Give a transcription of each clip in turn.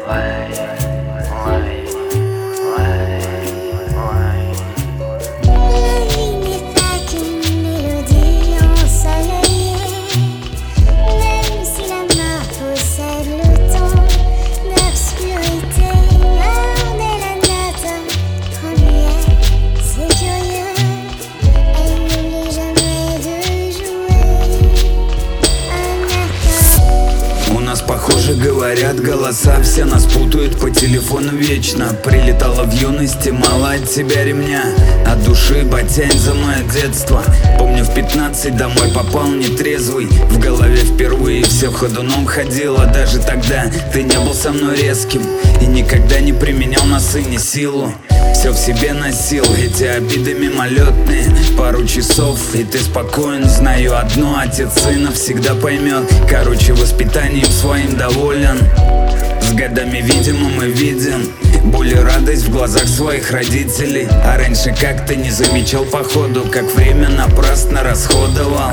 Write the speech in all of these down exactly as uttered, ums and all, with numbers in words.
Похоже, говорят голоса, все нас путают по телефону вечно. Прилетала в юности, мало от тебя ремня, от души ботянь за мое детство. Помню, в пятнадцать домой попал нетрезвый, в голове впервые все ходуном ходило. Даже тогда ты не был со мной резким и никогда не применял на сыне силу. Все в себе носил, эти обиды мимолетные. Пару часов, и ты спокоен. Знаю одно, отец сына всегда поймет. Короче, воспитанием своим доволен. С годами, видимо, мы видим боль и радость в глазах своих родителей. А раньше как-то не замечал походу, как время напрасно расходовал.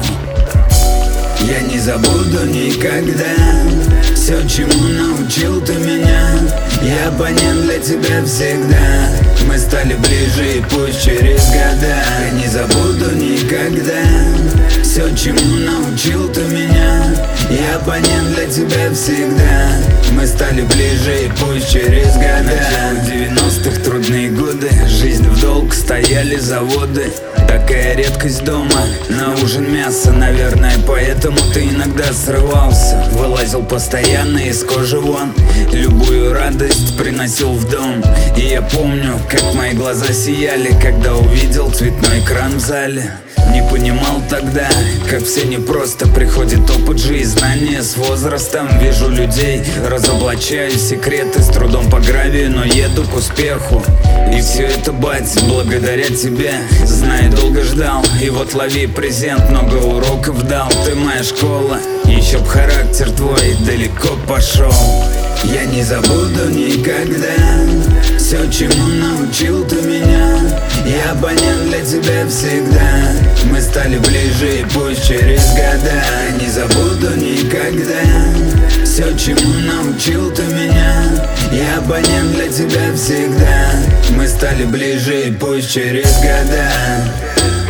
Я не забуду никогда все, чему научил ты меня. Я абонент для тебя всегда. Мы стали ближе, и пусть через года. Я не забуду никогда все, чему научил ты меня. Я абонент для тебя всегда. Мы стали ближе, и пусть через года. Начало девяностых, трудные годы, жизнь в долг, стояли заводы. Такая редкость дома, на ужин мясо, наверное, поэтому ты иногда срывался. Вылазил постоянно из кожи вон, любую радость приносил в дом. И я помню, как мои глаза сияли, когда увидел цветной экран в зале. Не понимал тогда, как все непросто. Приходит опыт жизни, знания с возрастом. Вижу людей, разоблачаю секреты. С трудом по гравию, но еду к успеху. И все это, бать, благодаря тебе. Знаю, долго ждал, и вот лови презент. Много уроков дал, ты моя школа. Еще б характер твой далеко пошел. Я не забуду никогда все, чему научил ты меня. Я абонент для тебя всегда. Мы стали ближе, и пусть через года. Не забуду никогда все, чему научил ты меня. Я абонент для тебя всегда. Мы стали ближе, и пусть через года.